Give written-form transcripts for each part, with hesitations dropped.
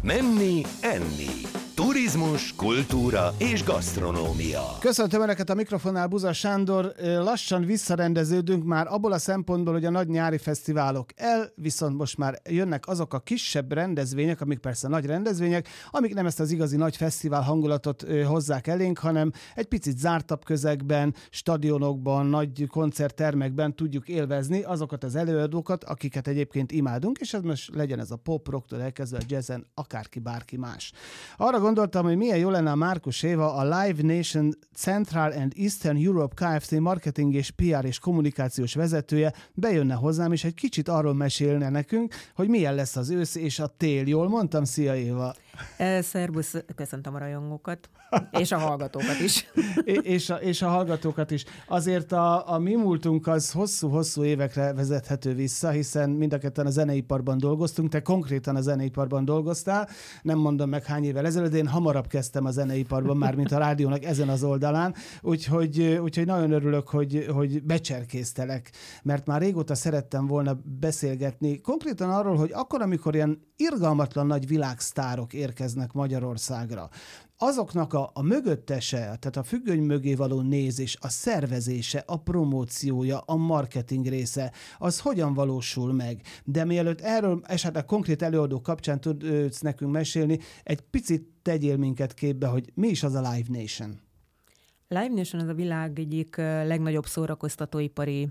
Menni, enni. Turizmus, kultúra és gasztronómia. Köszöntöm Önöket, a mikrofonnál Buza Sándor. Lassan visszarendeződünk már abból a szempontból, hogy a nagy nyári fesztiválok viszont most már jönnek azok a kisebb rendezvények, amik persze nagy rendezvények, amik nem ezt az igazi nagy fesztivál hangulatot hozzák elénk, hanem egy picit zártabb közegben, stadionokban, nagy koncerttermekben tudjuk élvezni azokat az előadókat, akiket egyébként imádunk, és ez most legyen ez a pop, rocktól elkezdve a jazzen, akárki, bárki más. Arra gondoltam, hogy milyen jó lenne a Márkus Éva, a Live Nation Central and Eastern Europe Kft. Marketing és PR és kommunikációs vezetője bejönne hozzám, és egy kicsit arról mesélne nekünk, hogy milyen lesz az ősz és a tél. Jól mondtam? Szia, Éva! Szerbusz, köszöntöm a rajongókat, és a hallgatókat is. és a hallgatókat is. Azért a mi múltunk az hosszú-hosszú évekre vezethető vissza, hiszen mind a ketten a zeneiparban dolgoztunk, te konkrétan a zeneiparban dolgoztál, nem mondom meg hány évvel ezelőtt, de én hamarabb kezdtem a zeneiparban, már mint a rádiónak ezen az oldalán, úgyhogy nagyon örülök, hogy becserkéztelek, mert már régóta szerettem volna beszélgetni konkrétan arról, hogy akkor, amikor ilyen irgalmatlan nagy világsztárok érkeznek Magyarországra, azoknak a mögöttese, tehát a függöny mögé való nézés, a szervezése, a promóciója, a marketing része, az hogyan valósul meg? De mielőtt erről esetleg konkrét előadó kapcsán tudsz nekünk mesélni, egy picit tegyél minket képbe, hogy mi is az a Live Nation? Live Nation az a világ egyik legnagyobb szórakoztatóipari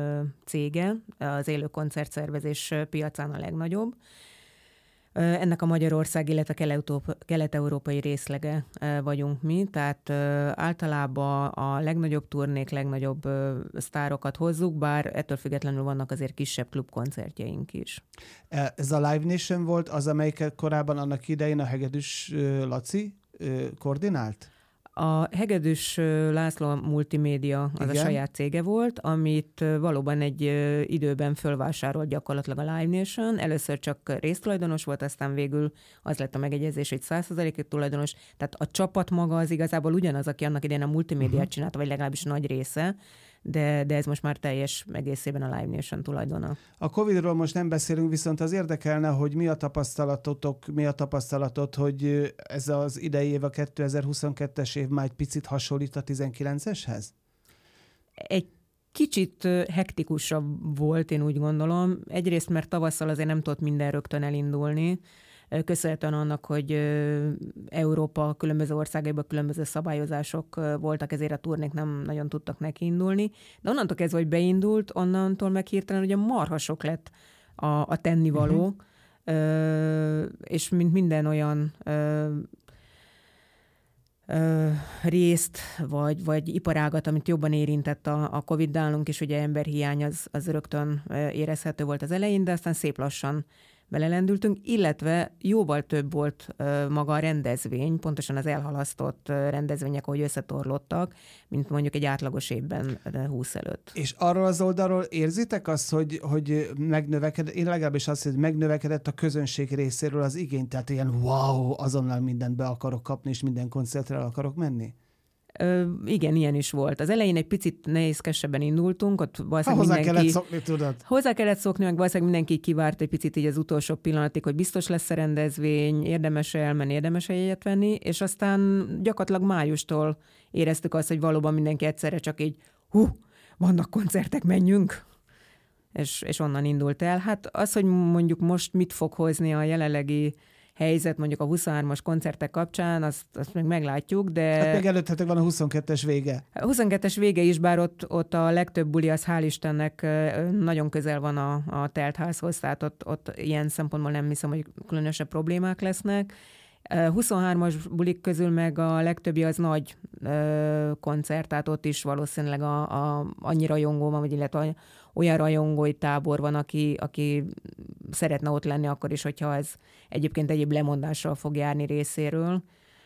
cége, az élő koncertszervezés piacán a legnagyobb. Ennek a Magyarország, illetve kelet-európai részlege vagyunk mi, tehát általában a legnagyobb turnék, legnagyobb sztárokat hozzuk, bár ettől függetlenül vannak azért kisebb klubkoncertjeink is. Ez a Live Nation volt az, amelyik korábban annak idején a Hegedűs Laci koordinált? A Hegedűs László Multimédia az igen, a saját cége volt, amit valóban egy időben fölvásárolt gyakorlatilag a Live Nation. Először csak résztulajdonos volt, aztán végül az lett a megegyezés, hogy 100%-ig tulajdonos. Tehát a csapat maga az igazából ugyanaz, aki annak idején a multimédiát csinálta, vagy legalábbis nagy része, de ez most már teljes egészében a Live Nation tulajdona. A Covid-ról most nem beszélünk, viszont az érdekelne, hogy mi a tapasztalatod, hogy ez az idei év, a 2022-es év már egy picit hasonlít a 19-eshez? Egy kicsit hektikusabb volt, én úgy gondolom. Egyrészt, mert tavasszal azért nem tudott minden rögtön elindulni, köszönhetően annak, hogy Európa különböző országaiban különböző szabályozások voltak, ezért a turnék nem nagyon tudtak nekiindulni. De onnantól kezdve, hogy beindult, onnantól meg hirtelen ugye marha sok lett a tennivaló, és mint minden olyan részt, vagy iparágat, amit jobban érintett a Covid nálunk, és ugye emberhiány az rögtön érezhető volt az elején, de aztán szép lassan belelendültünk, illetve jóval több volt maga a rendezvény, pontosan az elhalasztott rendezvények, ahogy összetorlottak, mint mondjuk egy átlagos évben 20 előtt. És arról az oldalról érzitek azt, hogy megnövekedett, én legalábbis azt, hogy megnövekedett a közönség részéről az igény, tehát ilyen wow, azonnal mindent be akarok kapni, és minden koncertre el akarok menni? Igen, ilyen is volt. Az elején egy picit nehézkesebben indultunk, ott valószínűleg kellett szokni, tudod. Hozzá kellett szokni, meg valószínűleg mindenki kivárt egy picit így az utolsó pillanatig, hogy biztos lesz a rendezvény, érdemes elmenni, érdemes jegyet venni, és aztán gyakorlatilag májustól éreztük azt, hogy valóban mindenki egyszerre csak így, vannak koncertek, menjünk, és onnan indult el. Hát az, hogy mondjuk most mit fog hozni a jelenlegi helyzet mondjuk a 23-as koncertek kapcsán, azt még meglátjuk, de... Hát még előttetek van a 22-es vége. A 22-es vége is, bár ott a legtöbb buli, az hál' Istennek nagyon közel van a teltházhoz, tehát ott ilyen szempontból nem hiszem, hogy különösebb problémák lesznek. 23-as bulik közül meg a legtöbbi az nagy koncert, tehát ott is valószínűleg annyi rajongó van, vagy illetve olyan rajongói tábor van, aki szeretne ott lenni akkor is, hogyha ez egyébként egyéb lemondással fog járni részéről.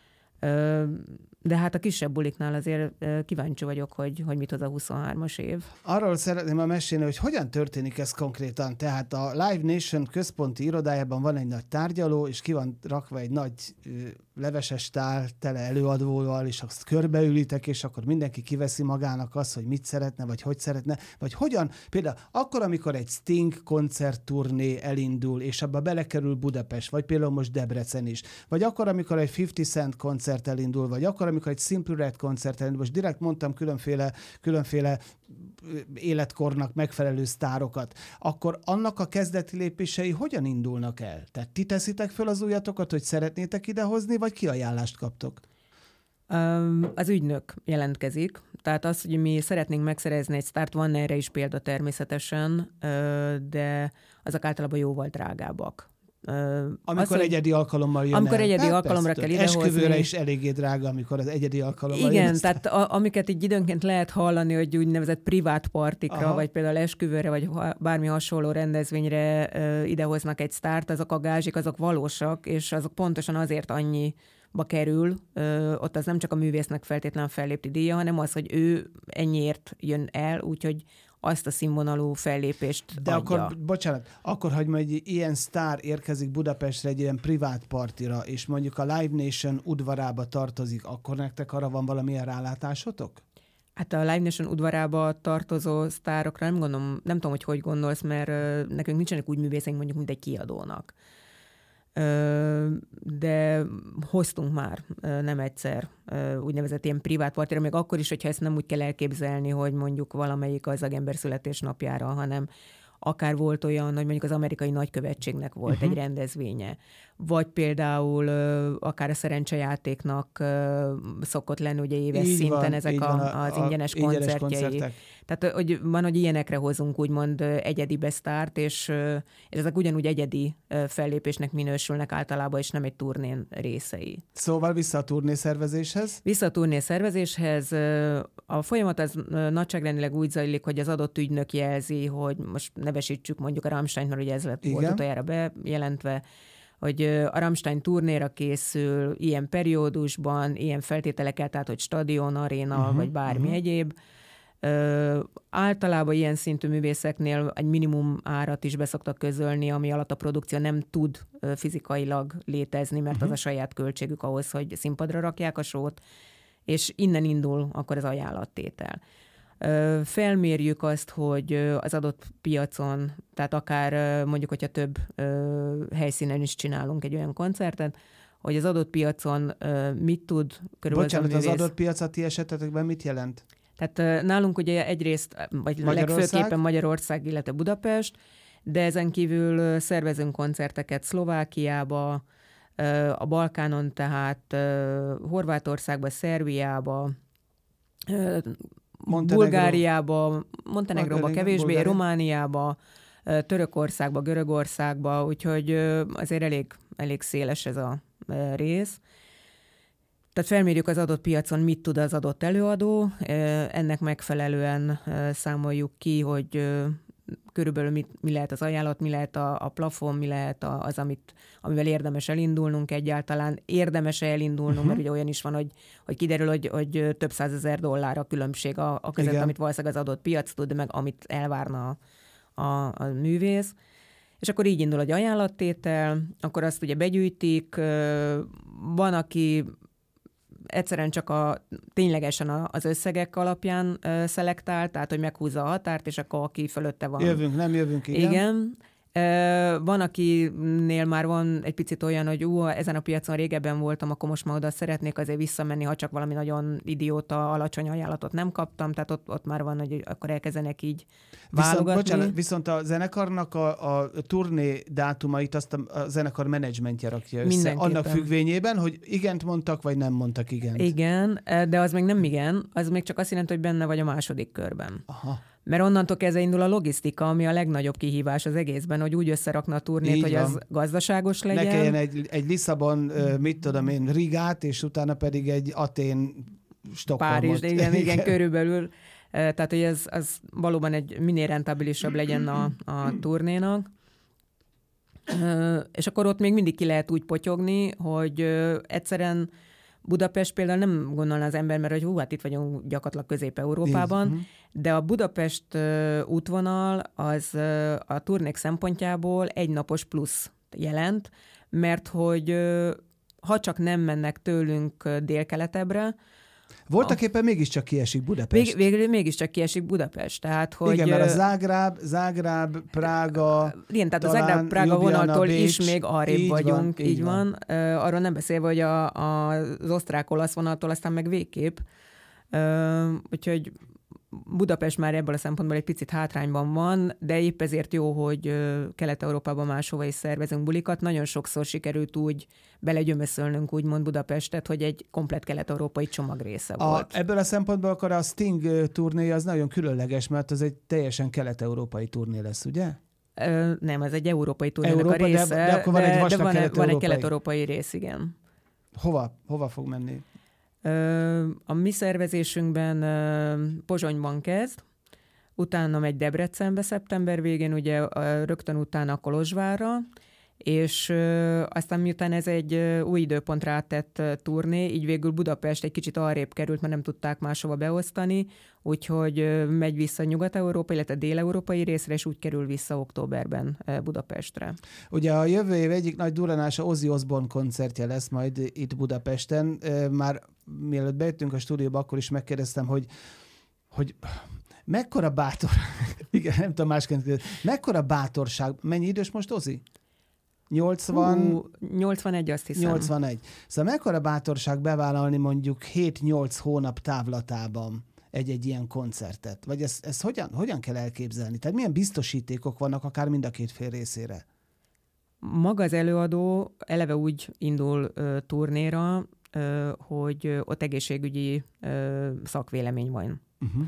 De hát a kisebb buliknál azért kíváncsi vagyok, hogy mit hoz a 23-as év. Arról szeretném mesélni, hogy hogyan történik ez konkrétan. Tehát a Live Nation központi irodájában van egy nagy tárgyaló, és ki van rakva egy nagy leveses tál tele előadóval, és azt körbeülitek, és akkor mindenki kiveszi magának azt, hogy mit szeretne, vagy hogy szeretne, vagy hogyan. Például akkor, amikor egy Sting koncertturné elindul, és abba belekerül Budapest, vagy például most Debrecen is, vagy akkor, amikor egy 50 Cent koncert elindul, vagy akkor, amikor egy Simple Red koncert elindul, most direkt mondtam különféle életkornak megfelelő sztárokat, akkor annak a kezdeti lépései hogyan indulnak el? Tehát ti teszitek föl az ujjatokat, hogy szeretnétek idehozni, vagy kiajánlást kaptok? Az ügynök jelentkezik, tehát az, hogy mi szeretnénk megszerezni egy sztárt, van erre is példa természetesen, de azok általában jóval drágábbak. Amikor egyedi alkalommal jön amikor el. egyedi alkalomra kell idehozni. Esküvőre is eléggé drága, amikor az egyedi alkalommal igen, jön. tehát amiket így időnként lehet hallani, hogy úgynevezett privát partikra, vagy például esküvőre, vagy bármi hasonló rendezvényre idehoznak egy sztárt, azok a gázsik, azok valósak, és azok pontosan azért annyiba kerül, ott az nem csak a művésznek feltétlen fellépti díja, hanem az, hogy ő ennyiért jön el, úgyhogy azt a színvonalú fellépést de adja. Akkor, bocsánat, akkor, hogy egy ilyen sztár érkezik Budapestre egy ilyen privát partira, és mondjuk a Live Nation udvarába tartozik, akkor nektek arra van valamilyen rálátásotok? Hát a Live Nation udvarába tartozó sztárokra nem tudom, hogy gondolsz, mert nekünk nincsenek úgy művészeink mondjuk, mint egy kiadónak. De hoztunk már nem egyszer úgynevezett ilyen privát partira, még akkor is, hogyha ezt nem úgy kell elképzelni, hogy mondjuk valamelyik gazdag születésnapjára, hanem akár volt olyan, hogy mondjuk az amerikai nagykövetségnek volt egy rendezvénye, vagy például akár a szerencsejátéknak szokott lenni ugye éves így szinten van, ezek az ingyenes koncertjei. Tehát hogy van, hogy ilyenekre hozunk úgymond egyedi besztárt, és ezek ugyanúgy egyedi fellépésnek minősülnek általában, és nem egy turnén részei. Szóval vissza a turnészervezéshez? Vissza a turnészervezéshez. A folyamat az nagyságrendileg úgy zajlik, hogy az adott ügynök jelzi, hogy most nevesítsük mondjuk a Rammstein, mert ugye ez volt utoljára bejelentve, hogy a Rammstein turnéra készül ilyen periódusban, ilyen feltételekkel, tehát hogy stadion, aréna, vagy bármi egyéb. Általában ilyen szintű művészeknél egy minimum árat is beszoktak közölni, ami alatt a produkció nem tud fizikailag létezni, mert az a saját költségük ahhoz, hogy színpadra rakják a sót, és innen indul akkor az ajánlattétel. Felmérjük azt, hogy az adott piacon, tehát akár mondjuk, hogyha több helyszínen is csinálunk egy olyan koncertet, hogy az adott piacon mit tud körülbelül. Bocsánat, az adott piac a ti esetetekben mit jelent? Tehát nálunk ugye egyrészt, vagy legfőképpen Magyarország, illetve Budapest, de ezen kívül szervezünk koncerteket Szlovákiába, a Balkánon, tehát Horvátországba, Szerbiába, Bulgáriába, Montenegróba kevésbé, Romániába, Törökországba, Görögországba, úgyhogy azért elég széles ez a rész. Tehát felmérjük az adott piacon, mit tud az adott előadó, ennek megfelelően számoljuk ki, hogy körülbelül mi lehet az ajánlat, mi lehet a plafon, mi lehet az, amivel érdemes elindulnunk egyáltalán. Érdemes elindulnunk, mert ugye olyan is van, hogy kiderül, hogy több $100,000 a különbség a között, amit valószínűleg az adott piac tud, meg amit elvárna a művész. És akkor így indul egy ajánlattétel, akkor azt ugye begyűjtik, van, aki egyszerűen csak ténylegesen az összegek alapján szelektál, tehát hogy meghúzza a határt, és akkor aki fölötte van. Jövünk, nem jövünk, igen. Igen. Van, akinél már van egy picit olyan, hogy ezen a piacon régebben voltam, akkor most már oda szeretnék azért visszamenni, ha csak valami nagyon idióta, alacsony ajánlatot nem kaptam, tehát ott már van, hogy akkor elkezdenek így válogatni. Viszont a zenekarnak a turné dátumait azt a zenekar menedzsmentje rakja össze. Mindenképpen. Annak függvényében, hogy igent mondtak, vagy nem mondtak igent. Igen, de az még nem igen, az még csak azt jelenti, hogy benne vagy a második körben. Aha. Mert onnantól kezdve indul a logisztika, ami a legnagyobb kihívás az egészben, hogy úgy összerakna a turnét, hogy az gazdaságos legyen. Ne kelljen egy Lisszabon, mit tudom én, Rigát, és utána pedig egy Atén, Stockholmot. Párizs, igen, körülbelül. Tehát, hogy ez valóban egy minél rentabilisabb legyen a turnénak. És akkor ott még mindig ki lehet úgy potyogni, hogy egyszerűen Budapest például nem gondolna az ember, mert hogy hát itt vagyunk gyakorlatilag Közép-Európában, de a Budapest útvonal az a turnék szempontjából egynapos plusz jelent, mert hogy ha csak nem mennek tőlünk délkeletebbre, voltak éppen mégiscsak kiesik Budapest. Végül mégiscsak kiesik Budapest. Tehát, hogy, igen, mert a Zágráb, Prága, igen, tehát a Zágráb-Prága vonaltól is még arrébb vagyunk. Így van. Arról nem beszélve, hogy az osztrák-olasz vonaltól aztán meg végképp. Úgyhogy Budapest már ebből a szempontból egy picit hátrányban van, de épp ezért jó, hogy Kelet-Európában máshova is szervezünk bulikat. Nagyon sokszor sikerült úgy belegyömöszölnünk úgymond Budapestet, hogy egy komplett kelet-európai csomag része volt. Ebből a szempontból akkor a Sting turné az nagyon különleges, mert az egy teljesen kelet-európai turné lesz, ugye? Nem, ez egy európai turnénak a része, de akkor van egy vastag van egy kelet-európai rész, igen. Hova fog menni? A mi szervezésünkben Pozsonyban kezd, utána megy Debrecenbe szeptember végén, ugye rögtön utána Kolozsvárra, és aztán miután ez egy új időpontra áttett turné, így végül Budapest egy kicsit arrébb került, mert nem tudták máshova beosztani, úgyhogy megy vissza Nyugat-Európa, illetve dél-európai részre, és úgy kerül vissza októberben Budapestre. Ugye a jövő év egyik nagy durranása Ozzy Osbourne koncertje lesz majd itt Budapesten. Már mielőtt bejöttünk a stúdióba, akkor is megkérdeztem, hogy mekkora bátor... Igen, nem tudom másként kérdezni. Mekkora bátorság... Mennyi idős most Ozzy? 81, azt hiszem. 81. Szóval mekkora bátorság bevállalni mondjuk 7-8 hónap távlatában egy ilyen koncertet? Vagy ezt hogyan kell elképzelni? Tehát milyen biztosítékok vannak akár mind a két fél részére? Maga az előadó eleve úgy indul turnéra, hogy ott egészségügyi szakvélemény van. Uh-huh.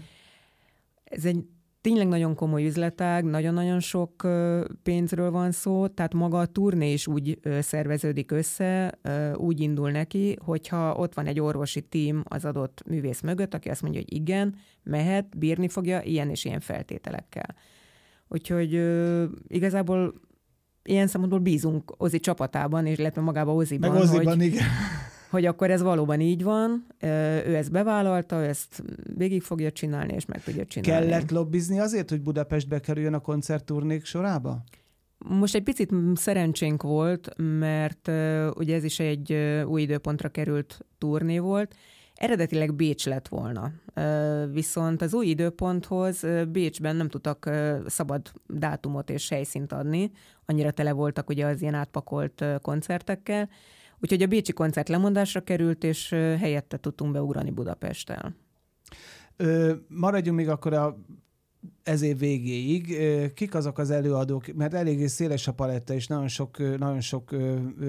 Ez egy tényleg nagyon komoly üzletág, nagyon-nagyon sok pénzről van szó, tehát maga a turné is úgy szerveződik össze, úgy indul neki, hogyha ott van egy orvosi tím az adott művész mögött, aki azt mondja, hogy igen, mehet, bírni fogja ilyen és ilyen feltételekkel. Úgyhogy igazából ilyen szempontból bízunk Ozzy csapatában, és illetve magában Ozzyban. Meg Ozzyban, igen. Hogy akkor ez valóban így van, ő ezt bevállalta, ezt végig fogja csinálni, és meg tudja csinálni. Kellett lobbizni azért, hogy Budapestbe kerüljön a koncertturnék sorába? Most egy picit szerencsénk volt, mert ugye ez is egy új időpontra került turné volt. Eredetileg Bécs lett volna. Viszont az új időponthoz Bécsben nem tudtak szabad dátumot és helyszínt adni. Annyira tele voltak ugye az ilyen átpakolt koncertekkel. Úgyhogy a bécsi koncert lemondásra került, és helyette tudtunk beugrani Budapesttel. Maradjunk még akkor ez év végéig. Kik azok az előadók? Mert eléggé széles a paletta, és nagyon sok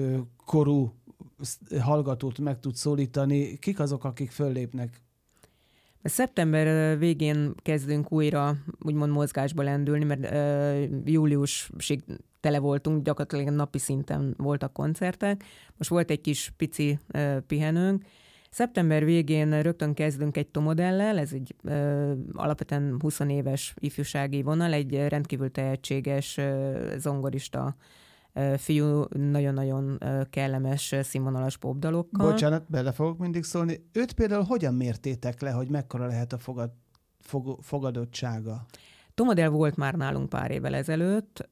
korú hallgatót meg tud szólítani. Kik azok, akik föllépnek? Szeptember végén kezdünk újra úgymond mozgásba lendülni, mert júliusig tele voltunk, gyakorlatilag napi szinten voltak koncertek. Most volt egy kis pici pihenőnk. Szeptember végén rögtön kezdünk egy Tomodellel, ez egy alapvetően 20 éves ifjúsági vonal, egy rendkívül tehetséges zongorista fiú, nagyon-nagyon kellemes színvonalas popdalokkal. Bocsánat, bele fogok mindig szólni. Őt például hogyan mértétek le, hogy mekkora lehet a fogadottsága? Tomodell volt már nálunk pár évvel ezelőtt,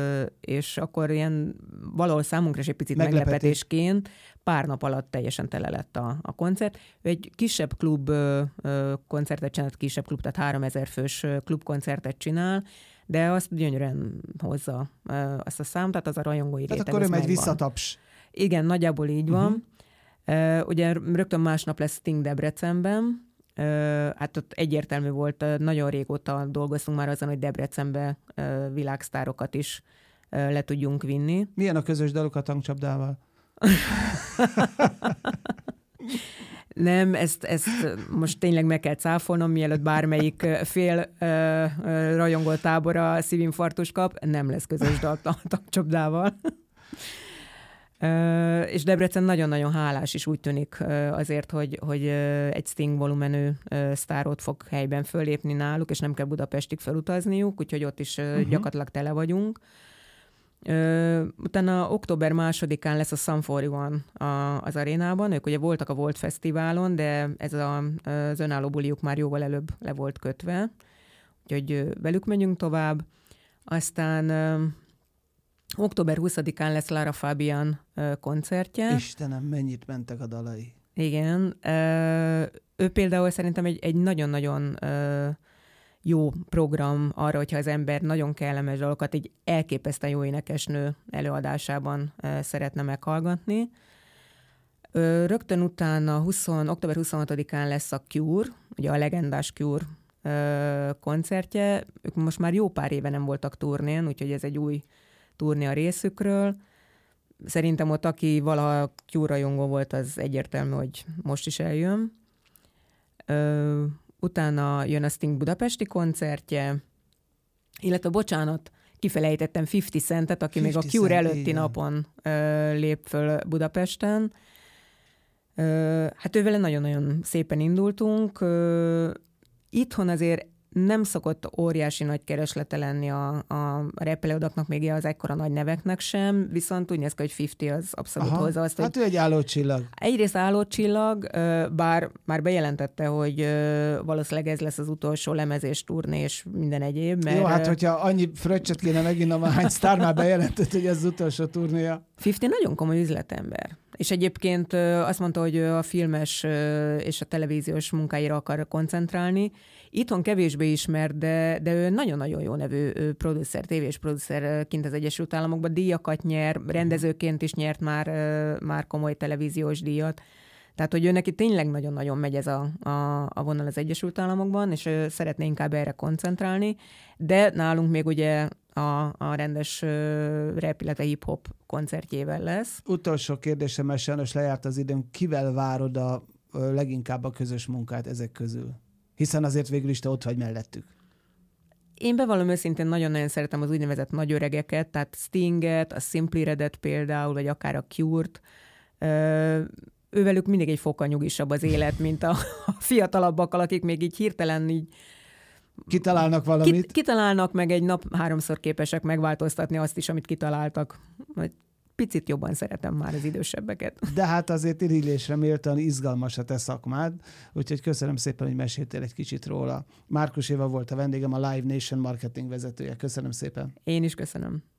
és akkor ilyen valahol számunkra is egy picit meglepetésként pár nap alatt teljesen tele lett a koncert. Ő egy kisebb klub koncertet csinált, tehát 3000 fős klubkoncertet csinál, de azt gyönyörűen hozza azt a számot, tehát az a rajongói réteg. Tehát akkor ő megy visszataps. Igen, nagyjából így van. Ugye rögtön másnap lesz Sting Debrecenben, hát ott egyértelmű volt, nagyon régóta dolgoztunk már azon, hogy Debrecenbe világsztárokat is le tudjunk vinni. Milyen a közös daluk a tankcsapdával? Nem, ezt most tényleg meg kell cáfolnom, mielőtt bármelyik fél rajongó tábora szívinfarktus kap, nem lesz közös dal a tankcsapdával. És Debrecen nagyon-nagyon hálás is úgy tűnik azért, hogy egy Sting volumenű sztárot fog helyben fölépni náluk, és nem kell Budapestig felutazniuk, úgyhogy ott is gyakorlatilag tele vagyunk. Utána október 2-án lesz a Sum 41 az arénában. Ők ugye voltak a Volt Fesztiválon, de ez az önálló buliuk már jóval előbb le volt kötve. Úgyhogy velük megyünk tovább. Aztán október 20-án lesz Lara Fabian koncertje. Istenem, mennyit mentek a dalai. Igen. Ő például szerintem egy nagyon-nagyon jó program arra, hogyha az ember nagyon kellemes dalokat egy elképesztően jó énekesnő előadásában szeretne meghallgatni. Rögtön utána október 26-án lesz a Cure, ugye a legendás Cure koncertje. Ők most már jó pár éve nem voltak turnén, úgyhogy ez egy új turné a részükről. Szerintem ott, aki valaha Cure rajongó volt, az egyértelmű, hogy most is eljön. Utána jön a Sting budapesti koncertje, illetve bocsánat, kifelejtettem 50 Centet, aki még a Cure előtti napon lép föl Budapesten. Hát ővele nagyon-nagyon szépen indultunk. Itthon azért nem szokott óriási nagy kereslete lenni a repelőadaknak, még az ekkora nagy neveknek sem, viszont úgy néz ki, hogy 50 az abszolút hozza azt, hát ő egy állócsillag. Egyrészt állócsillag, bár már bejelentette, hogy valószínűleg ez lesz az utolsó lemezés, turné és minden egyéb. Mert... Jó, hát hogyha annyi fröccsöt kéne megint, ahány sztár már bejelentett, hogy ez az utolsó turnéja. 50 nagyon komoly üzletember. És egyébként azt mondta, hogy a filmes és a televíziós munkáira akar koncentrálni. Itthon kevésbé ismert, de ő nagyon-nagyon jó nevű producer, tévés producer kint az Egyesült Államokban. Díjakat nyer, rendezőként is nyert már komoly televíziós díjat. Tehát, hogy ő neki tényleg nagyon-nagyon megy ez a vonal az Egyesült Államokban, és ő szeretné inkább erre koncentrálni. De nálunk még ugye a rendes rap, illetve hip-hop koncertjével lesz. Utolsó kérdésem, mert sajnos lejárt az időm. Kivel várod leginkább a közös munkát ezek közül? Hiszen azért végül is te ott vagy mellettük. Én bevallom őszintén nagyon-nagyon szeretem az úgynevezett nagy öregeket, tehát Stinget, a Simply Redet például, vagy akár a Cure-t. Ővelük mindig egy fokkal nyugisabb az élet, mint a fiatalabbakkal, akik még így hirtelen így kitalálnak valamit. Kitalálnak, meg egy nap 3-szor képesek megváltoztatni azt is, amit kitaláltak. Picit jobban szeretem már az idősebbeket. De hát azért irigylésre méltóan izgalmas a te szakmád, úgyhogy köszönöm szépen, hogy meséltél egy kicsit róla. Márkus Éva volt a vendégem, a Live Nation marketing vezetője. Köszönöm szépen. Én is köszönöm.